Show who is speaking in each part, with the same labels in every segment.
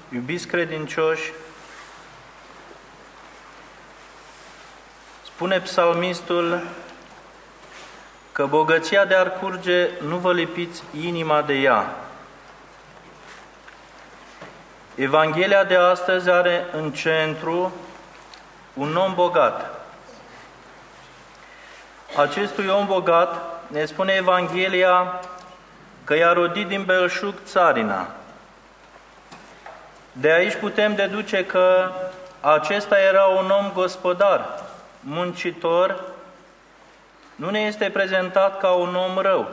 Speaker 1: Iubiți credincioși, spune psalmistul că bogăția de-ar curge, nu vă lipiți inima de ea. Evanghelia de astăzi are în centru un om bogat. Acestui om bogat, ne spune Evanghelia, că i-a rodit din belșug țarina. De aici putem deduce că acesta era un om gospodar, muncitor, nu ne este prezentat ca un om rău.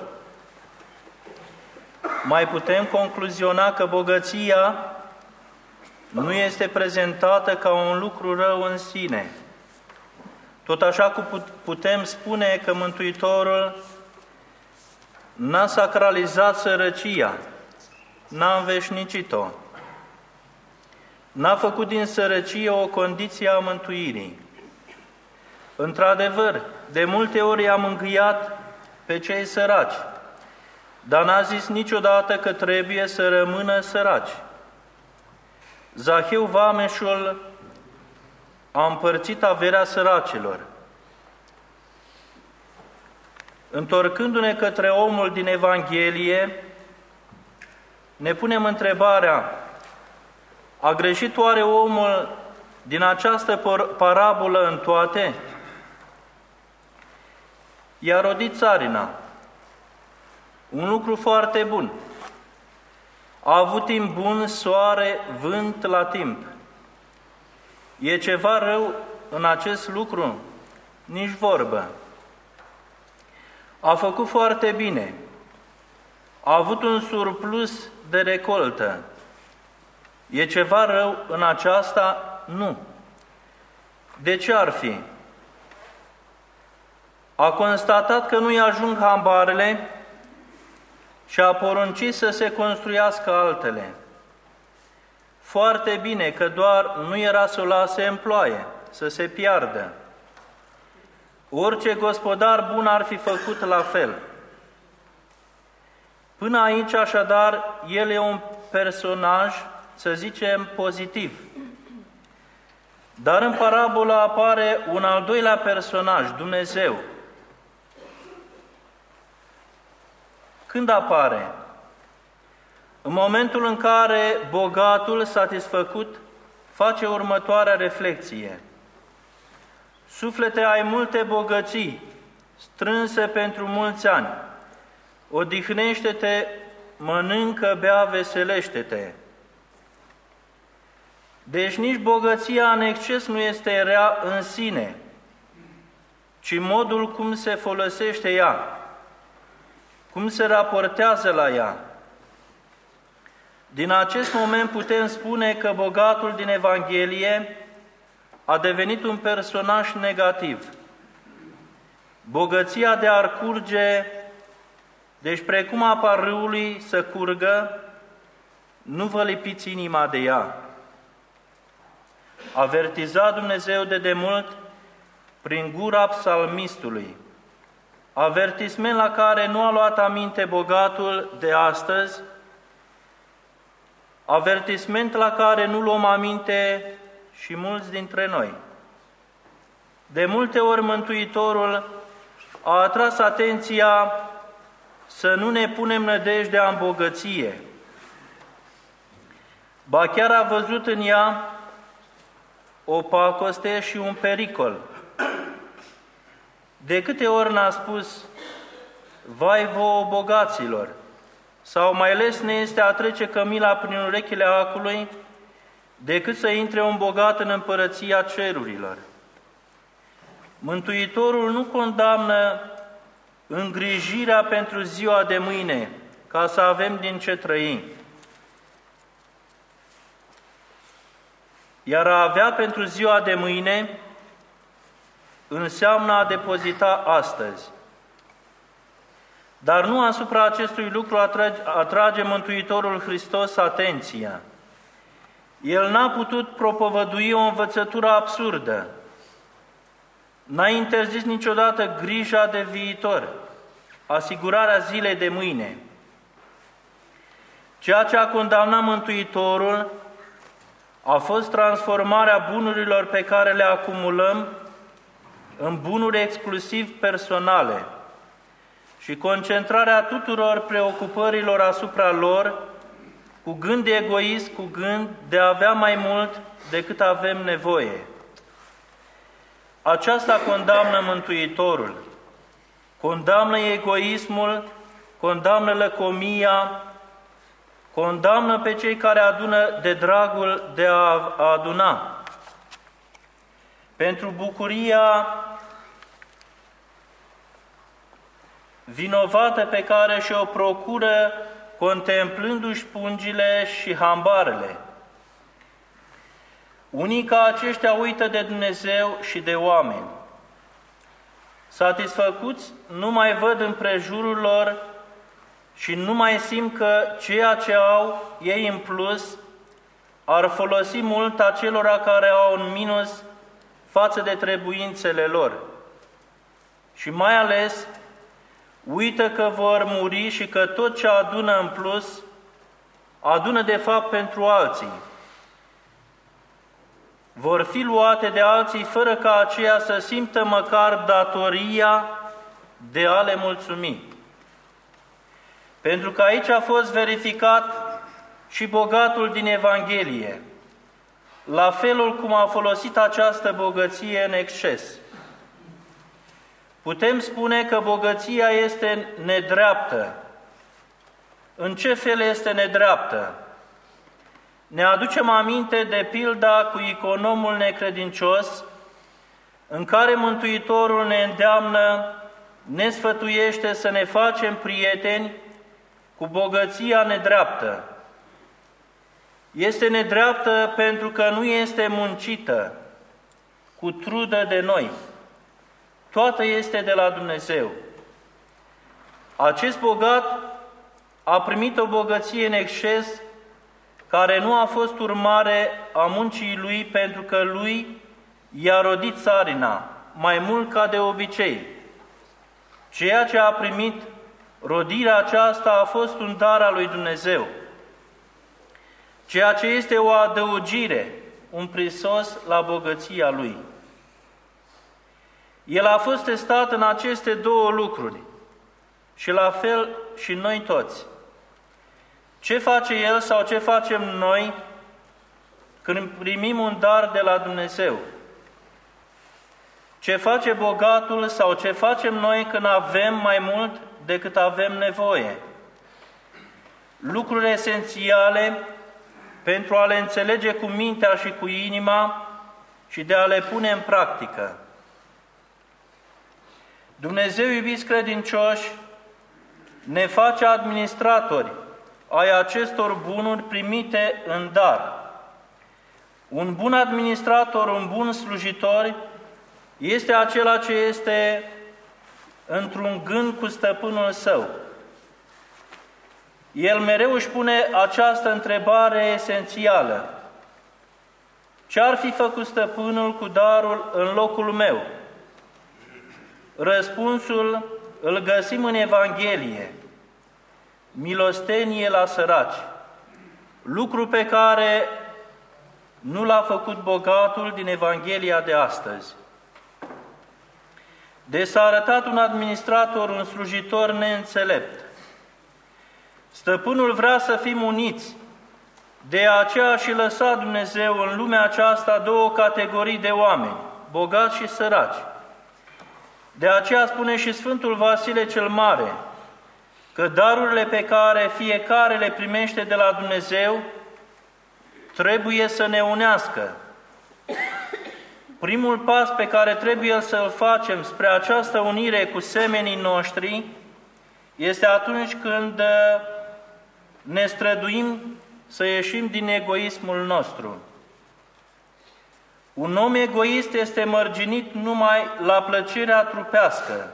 Speaker 1: Mai putem concluziona că bogăția nu este prezentată ca un lucru rău în sine. Tot așa cum putem spune că Mântuitorul n-a sacralizat sărăcia, n-a înveșnicit-o, n-a făcut din sărăcie o condiție a mântuirii. Într-adevăr, de multe ori i-a mângâiat pe cei săraci, dar n-a zis niciodată că trebuie să rămână săraci. Zaheu vameșul a împărțit averea săracilor. Întorcându-ne către omul din Evanghelie, ne punem întrebarea: a greșit oare omul din această parabolă în toate? I-a rodit țarina, un lucru foarte bun. A avut timp bun, soare, vânt la timp. E ceva rău în acest lucru? Nici vorbă. A făcut foarte bine. A avut un surplus de recoltă. E ceva rău în aceasta? Nu. De ce ar fi? A constatat că nu-i ajung hambarele și a poruncit să se construiască altele. Foarte bine, că doar nu era să o lase în ploaie, să se piardă. Orice gospodar bun ar fi făcut la fel. Până aici, așadar, el e un personaj, să zicem, pozitiv. Dar în parabolă apare un al doilea personaj, Dumnezeu. Când apare? În momentul în care bogatul satisfăcut face următoarea reflexie: suflete, ai multe bogății, strânse pentru mulți ani, odihnește-te, mănâncă, bea, veselește-te. Deci nici bogăția în exces nu este rea în sine, ci modul cum se folosește ea, cum se raportează la ea. Din acest moment putem spune că bogatul din Evanghelie a devenit un personaj negativ. Bogăția de a curge, deci precum apa râului să curgă, nu vă lipiți inima de ea. Avertiza Dumnezeu de demult prin gura psalmistului, avertisment la care nu a luat aminte bogatul de astăzi, avertisment la care nu luăm aminte și mulți dintre noi. De multe ori Mântuitorul a atras atenția să nu ne punem nădejdea în bogăție, ba chiar a văzut în ea o pacoste și un pericol. De câte ori n-a spus: vai vouă bogaților, sau mai lesne este a trece cămila prin urechile acului decât să intre un bogat în împărăția cerurilor. Mântuitorul nu condamnă îngrijirea pentru ziua de mâine, ca să avem din ce trăi, iar a avea pentru ziua de mâine înseamnă a depozita astăzi. Dar nu asupra acestui lucru atrage Mântuitorul Hristos atenția. El n-a putut propovădui o învățătură absurdă. N-a interzis niciodată grija de viitor, asigurarea zilei de mâine. Ceea ce a condamnat Mântuitorul a fost transformarea bunurilor pe care le acumulăm în bunuri exclusiv personale și concentrarea tuturor preocupărilor asupra lor, cu gând egoist, cu gând de a avea mai mult decât avem nevoie. Aceasta condamnă Mântuitorul, condamnă egoismul, condamnă lăcomia, condamnă pe cei care adună de dragul de a aduna. Pentru bucuria vinovată pe care și-o procură contemplându-și pungile și hambarele. Unii ca aceștia uită de Dumnezeu și de oameni. Satisfăcuți nu mai văd împrejurul lor și nu mai simt că ceea ce au ei în plus ar folosi mult acelora care au un minus față de trebuințele lor. Și mai ales uită că vor muri și că tot ce adună în plus, adună de fapt pentru alții. Vor fi luate de alții fără ca aceia să simtă măcar datoria de a le mulțumi. Pentru că aici a fost verificat și bogatul din Evanghelie, la felul cum a folosit această bogăție în exces. Putem spune că bogăția este nedreaptă. În ce fel este nedreaptă? Ne aducem aminte de pilda cu economul necredincios, în care Mântuitorul ne îndeamnă, ne sfătuiește să ne facem prieteni cu bogăția nedreaptă. Este nedreaptă pentru că nu este muncită, cu trudă de noi. Toată este de la Dumnezeu. Acest bogat a primit o bogăție în exces care nu a fost urmare a muncii lui, pentru că lui i-a rodit țarina, mai mult ca de obicei. Ceea ce a primit, rodirea aceasta, a fost un dar al lui Dumnezeu. Ceea ce este o adăugire, un prisos la bogăția lui. El a fost testat în aceste două lucruri și la fel și noi toți. Ce face El sau ce facem noi când primim un dar de la Dumnezeu? Ce face bogatul sau ce facem noi când avem mai mult decât avem nevoie? Lucruri esențiale pentru a le înțelege cu mintea și cu inima și de a le pune în practică. Dumnezeu, iubiți credincioși, ne face administratori ai acestor bunuri primite în dar. Un bun administrator, un bun slujitor, este acela ce este într-un gând cu stăpânul său. El mereu își pune această întrebare esențială: ce-ar fi făcut stăpânul cu darul în locul meu? Răspunsul îl găsim în Evanghelie: milostenie la săraci, lucru pe care nu l-a făcut bogatul din Evanghelia de astăzi. De s-a arătat un administrator, un slujitor neînțelept. Stăpânul vrea să fim uniți, de aceea și lăsa Dumnezeu în lumea aceasta două categorii de oameni, bogați și săraci. De aceea spune și Sfântul Vasile cel Mare că darurile pe care fiecare le primește de la Dumnezeu trebuie să ne unească. Primul pas pe care trebuie să-l facem spre această unire cu semenii noștri este atunci când ne străduim să ieșim din egoismul nostru. Un om egoist este mărginit numai la plăcerea trupească.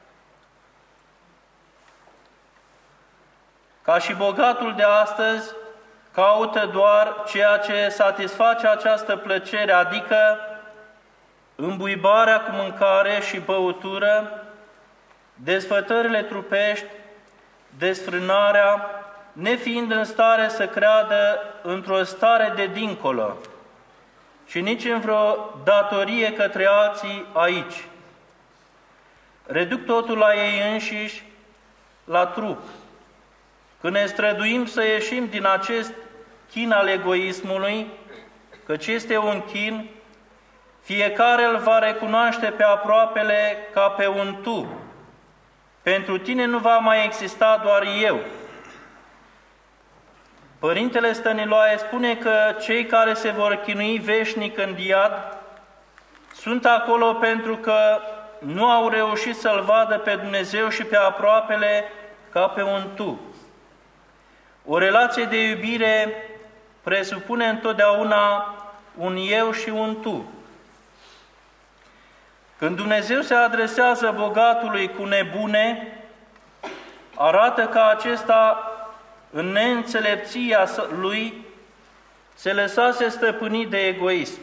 Speaker 1: Ca și bogatul de astăzi, caută doar ceea ce satisface această plăcere, adică îmbuibarea cu mâncare și băutură, desfătările trupești, desfrânarea, nefiind în stare să creadă într-o stare de dincolo, și nici în vreo datorie către alții aici. Reduc totul la ei înșiși, la trup. Când ne străduim să ieșim din acest chin al egoismului, căci este un chin, fiecare îl va recunoaște pe aproapele ca pe un tu. Pentru tine nu va mai exista doar eu. Părintele Stăniloae spune că cei care se vor chinui veșnic în iad sunt acolo pentru că nu au reușit să-L vadă pe Dumnezeu și pe aproapele ca pe un tu. O relație de iubire presupune întotdeauna un eu și un tu. Când Dumnezeu se adresează bogatului cu nebune, arată că acesta, în neînțelepția lui, se lăsase stăpânit de egoism.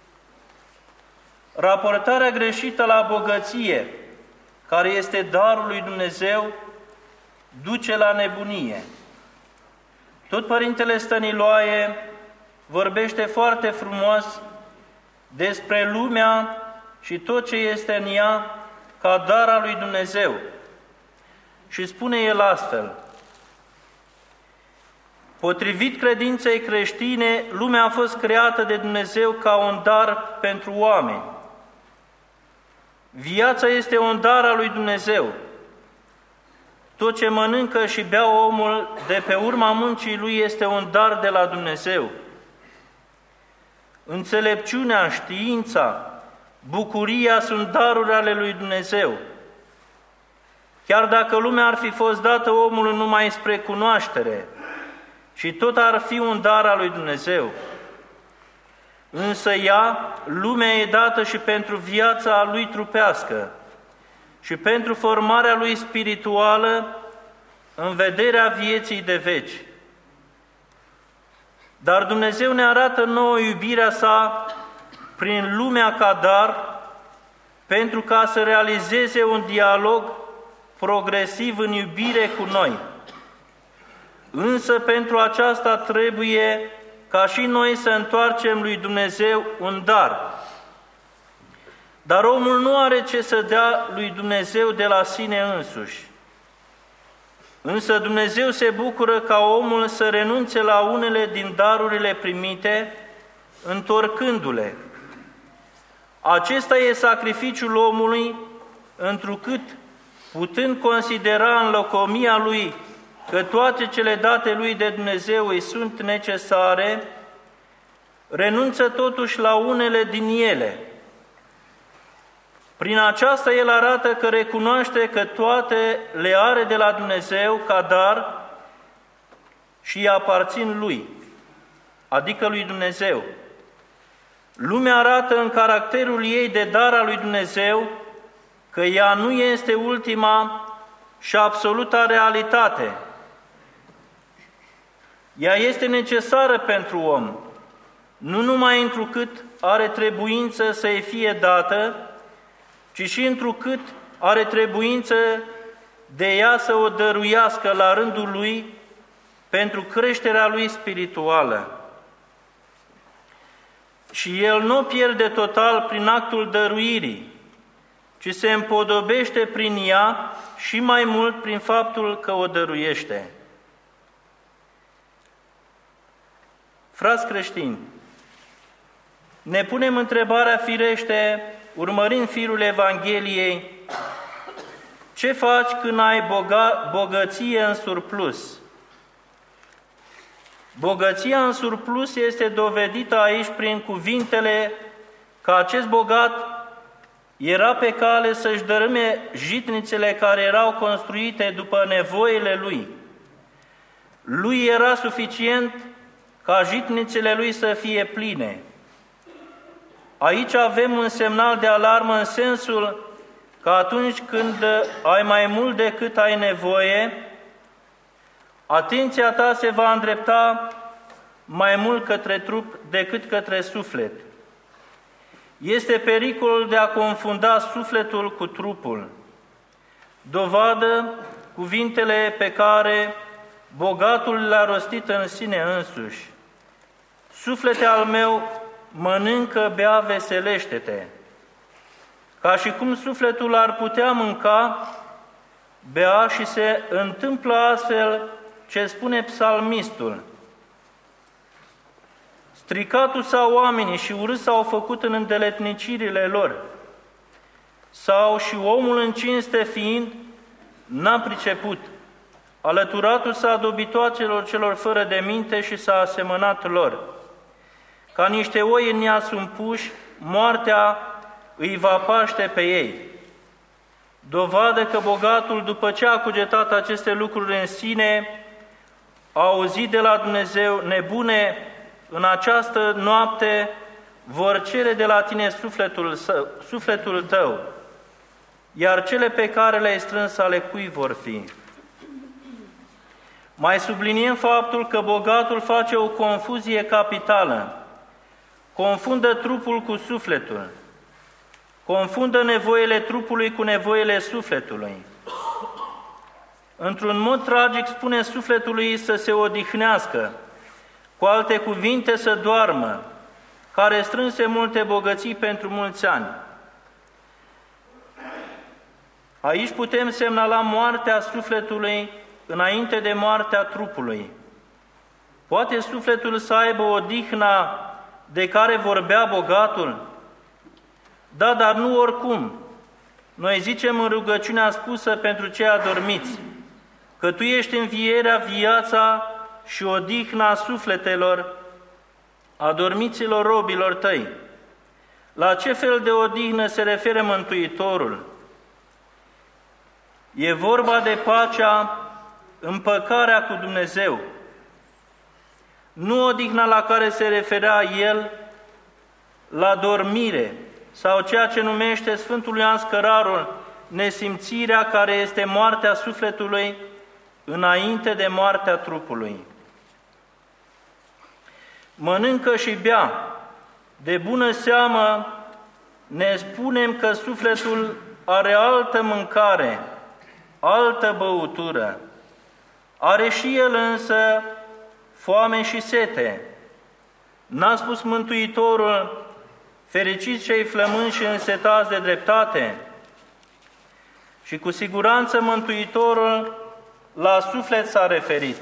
Speaker 1: Raportarea greșită la bogăție, care este darul lui Dumnezeu, duce la nebunie. Tot Părintele Stăniloae vorbește foarte frumos despre lumea și tot ce este în ea ca dar al lui Dumnezeu. Și spune el astfel: potrivit credinței creștine, lumea a fost creată de Dumnezeu ca un dar pentru oameni. Viața este un dar al lui Dumnezeu. Tot ce mănâncă și bea omul de pe urma muncii lui este un dar de la Dumnezeu. Înțelepciunea, știința, bucuria sunt daruri ale lui Dumnezeu. Chiar dacă lumea ar fi fost dată omului numai spre cunoaștere, și tot ar fi un dar al lui Dumnezeu. Însă ea, lumea, e dată și pentru viața lui trupească și pentru formarea lui spirituală în vederea vieții de veci. Dar Dumnezeu ne arată nouă iubirea sa prin lumea ca dar, pentru ca să realizeze un dialog progresiv în iubire cu noi. Însă pentru aceasta trebuie ca și noi să întoarcem lui Dumnezeu un dar. Dar omul nu are ce să dea lui Dumnezeu de la sine însuși. Însă Dumnezeu se bucură ca omul să renunțe la unele din darurile primite, întorcându-le. Acesta e sacrificiul omului, întrucât, putând considera în locomia lui că toate cele date lui de Dumnezeu îi sunt necesare, renunță totuși la unele din ele. Prin aceasta el arată că recunoaște că toate le are de la Dumnezeu ca dar și îi aparțin lui, adică lui Dumnezeu. Lumea arată în caracterul ei de dar al lui Dumnezeu că ea nu este ultima și absoluta realitate. Ea este necesară pentru om, nu numai întrucât are trebuință să-i fie dată, ci și întrucât are trebuință de ea să o dăruiască la rândul lui pentru creșterea lui spirituală. Și el nu pierde total prin actul dăruirii, ci se împodobește prin ea și mai mult prin faptul că o dăruiește. Frați creștini, ne punem întrebarea firește, urmărind firul Evangheliei: ce faci când ai bogăție în surplus? Bogăția în surplus este dovedită aici prin cuvintele că acest bogat era pe cale să-și dărâme jitnițele care erau construite după nevoile lui. Lui era suficient ca jitnițele lui să fie pline. Aici avem un semnal de alarmă în sensul că atunci când ai mai mult decât ai nevoie, atenția ta se va îndrepta mai mult către trup decât către suflet. Este pericolul de a confunda sufletul cu trupul. Dovadă cuvintele pe care bogatul le-a rostit în sine însuși: suflete al meu, mănâncă, bea, veselește-te. Ca și cum sufletul ar putea mânca, bea și se întâmplă astfel ce spune psalmistul. Stricatul s-au oamenii și urât s-au făcut în îndeletnicirile lor. Sau și omul în cinste fiind, n-a priceput. Alăturatul s-a dobitoacelor celor fără de minte și s-a asemănat lor. Ca niște oi în ea sunt puși, moartea îi va paște pe ei. Dovadă că bogatul, după ce a cugetat aceste lucruri în sine, a auzit de la Dumnezeu: nebune, în această noapte vor cere de la tine sufletul tău, iar cele pe care le-ai strâns ale cui vor fi? Mai subliniem faptul că bogatul face o confuzie capitală. Confundă trupul cu sufletul. Confundă nevoile trupului cu nevoile sufletului. Într-un mod tragic spune sufletului să se odihnească, cu alte cuvinte să doarmă, care strânse multe bogății pentru mulți ani. Aici putem semnala moartea sufletului înainte de moartea trupului. Poate sufletul să aibă odihna de care vorbea bogatul? Da, dar nu oricum. Noi zicem în rugăciunea spusă pentru cei adormiți, că Tu ești învierea, viața și odihna sufletelor adormiților robilor Tăi. La ce fel de odihnă se referă Mântuitorul? E vorba de pacea, împăcarea cu Dumnezeu. Nu odihna la care se referea El la dormire, sau ceea ce numește Sfântul Ioan Scărarul nesimțirea, care este moartea sufletului înainte de moartea trupului. Mănâncă și bea. De bună seamă ne spunem că sufletul are altă mâncare, altă băutură. Are și el însă foame și sete. N-a spus Mântuitorul: fericiți cei flămânzi și însetați de dreptate? Și cu siguranță Mântuitorul la suflet s-a referit.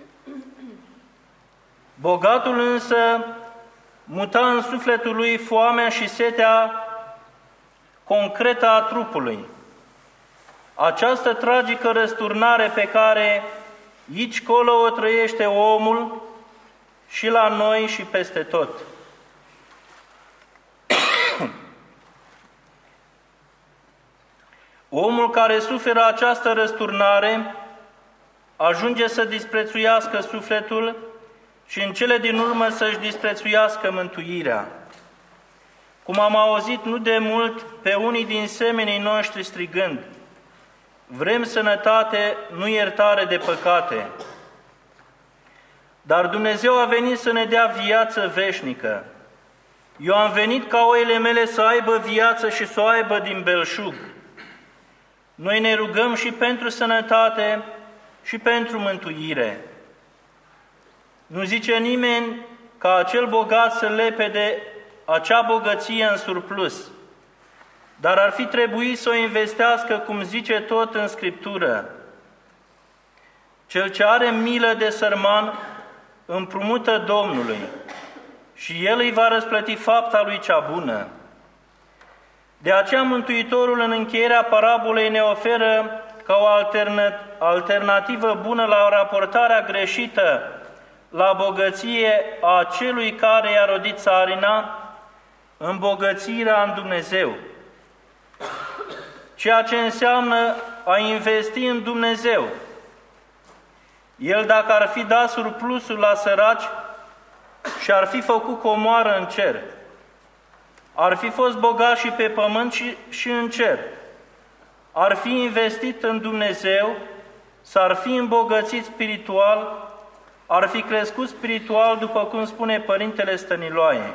Speaker 1: Bogatul însă muta în sufletul lui foamea și setea concretă a trupului. Această tragică răsturnare pe care aici colo o trăiește omul și la noi și peste tot. Omul care suferă această răsturnare ajunge să disprețuiască sufletul și în cele din urmă să-și disprețuiască mântuirea. Cum am auzit nu de mult pe unii din semenii noștri strigând: vrem sănătate, nu iertare de păcate. Dar Dumnezeu a venit să ne dea viață veșnică. Eu am venit ca oile mele să aibă viață și să o aibă din belșug. Noi ne rugăm și pentru sănătate și pentru mântuire. Nu zice nimeni ca acel bogat să lepe de acea bogăție în surplus, dar ar fi trebuit să o investească, cum zice tot în Scriptură. Cel ce are milă de sărman împrumută Domnului și El îi va răsplăti fapta lui cea bună. De aceea Mântuitorul în încheierea parabolei ne oferă ca o alternativă bună la raportarea greșită la bogăție a celui care i-a rodit țarina, îmbogățirea în Dumnezeu, ceea ce înseamnă a investi în Dumnezeu. El, dacă ar fi dat surplusul la săraci și ar fi făcut comoară în cer, ar fi fost bogat și pe pământ și în cer, ar fi investit în Dumnezeu, s-ar fi îmbogățit spiritual, ar fi crescut spiritual, după cum spune Părintele Stăniloae.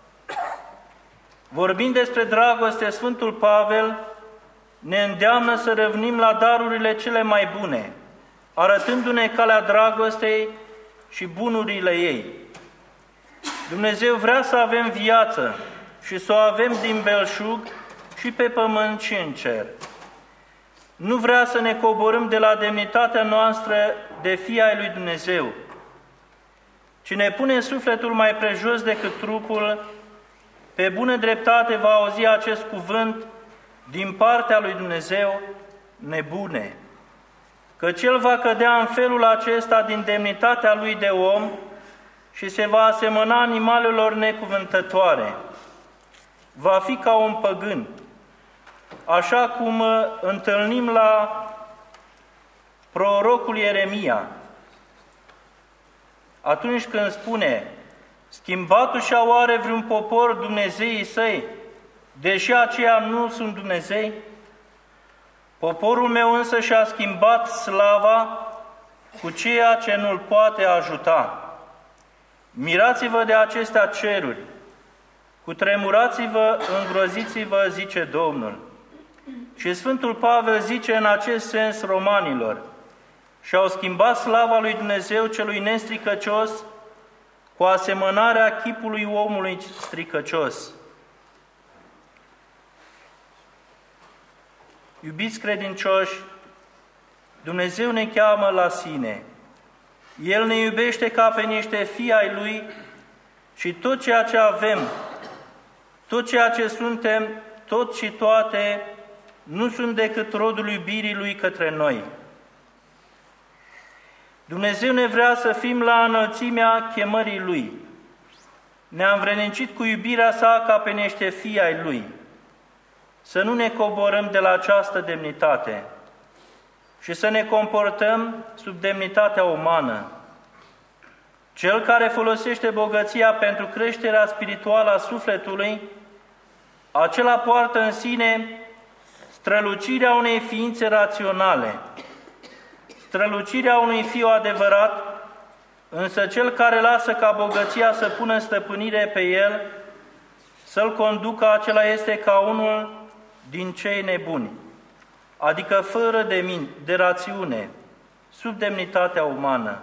Speaker 1: Vorbind despre dragoste, Sfântul Pavel ne îndeamnă să revenim la darurile cele mai bune, arătându-ne calea dragostei și bunurile ei. Dumnezeu vrea să avem viață și să o avem din belșug și pe pământ și în cer. Nu vrea să ne coborâm de la demnitatea noastră de fii ai lui Dumnezeu, ci ne pune sufletul mai prejos decât trupul. Pe bună dreptate va auzi acest cuvânt din partea lui Dumnezeu: nebune, căci el va cădea în felul acesta din demnitatea lui de om și se va asemăna animalelor necuvântătoare. Va fi ca un păgân, așa cum întâlnim la prorocul Ieremia, atunci când spune: schimbat-și oare vreun popor Dumnezeii săi, deși aceia nu sunt Dumnezei? Poporul meu însă și-a schimbat slava cu ceea ce nu-l poate ajuta. Mirați-vă de acestea ceruri, cutremurați-vă, îngroziți-vă, zice Domnul. Și Sfântul Pavel zice în acest sens romanilor: și-au schimbat slava lui Dumnezeu celui nestricăcios cu asemănarea chipului omului stricăcios. Iubiți credincioși, Dumnezeu ne cheamă la sine. El ne iubește ca pe niște fii ai Lui și tot ceea ce avem, tot ceea ce suntem, tot și toate, nu sunt decât rodul iubirii Lui către noi. Dumnezeu ne vrea să fim la înălțimea chemării Lui. Ne-a învrednicit cu iubirea sa ca pe niște fii ai Lui. Să nu ne coborâm de la această demnitate și să ne comportăm sub demnitatea umană. Cel care folosește bogăția pentru creșterea spirituală a sufletului, acela poartă în sine strălucirea unei ființe raționale, strălucirea unui fiu adevărat, însă cel care lasă ca bogăția să pună stăpânire pe el, să-l conducă, acela este ca unul din cei nebuni, adică fără de rațiune, sub demnitatea umană.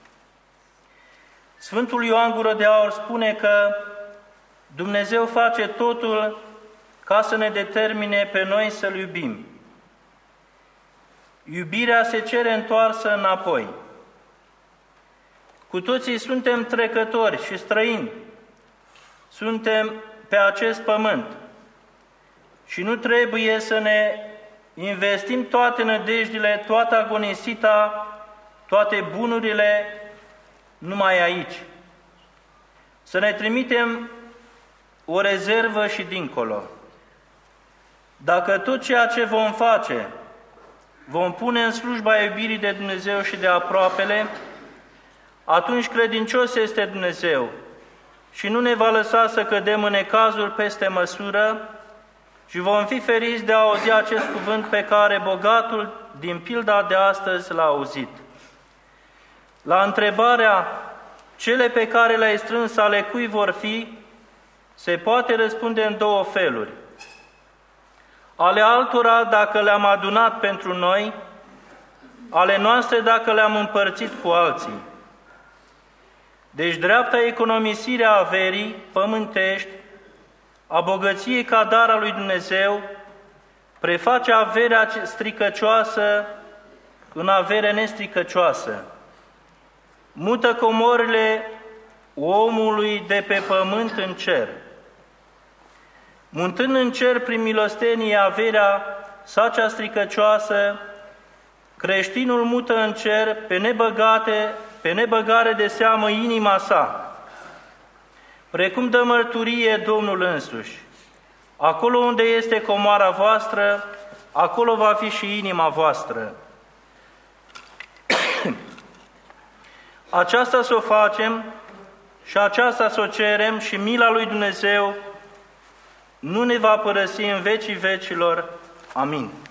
Speaker 1: Sfântul Ioan Gură de Aur spune că Dumnezeu face totul ca să ne determine pe noi să-L iubim. Iubirea se cere întoarsă înapoi. Cu toții suntem trecători și străini. Suntem pe acest pământ și nu trebuie să ne investim toate nădejdile, toată agonisita, toate bunurile numai aici. Să ne trimitem o rezervă și dincolo. Dacă tot ceea ce vom face vom pune în slujba iubirii de Dumnezeu și de aproapele, atunci credincios este Dumnezeu și nu ne va lăsa să cădem în necazuri peste măsură și vom fi feriți de a auzi acest cuvânt pe care bogatul din pilda de astăzi l-a auzit. La întrebarea: cele pe care le-ai strâns ale cui vor fi, se poate răspunde în două feluri. Ale altora dacă le-am adunat pentru noi, ale noastre dacă le-am împărțit cu alții. Deci dreapta economisire a averii pământești, a bogăției ca dar al lui Dumnezeu, preface averea stricăcioasă în avere nestricăcioasă. Mută comorile omului de pe pământ în cer. Mutând în cer prin milostenie averea sa cea stricăcioasă, creștinul mută în cer pe nebăgare de seamă inima sa, precum dă mărturie Domnul însuși. Acolo unde este comoara voastră, acolo va fi și inima voastră. Aceasta să o facem și aceasta să o cerem și mila lui Dumnezeu nu ne va părăsi în vecii vecilor. Amin.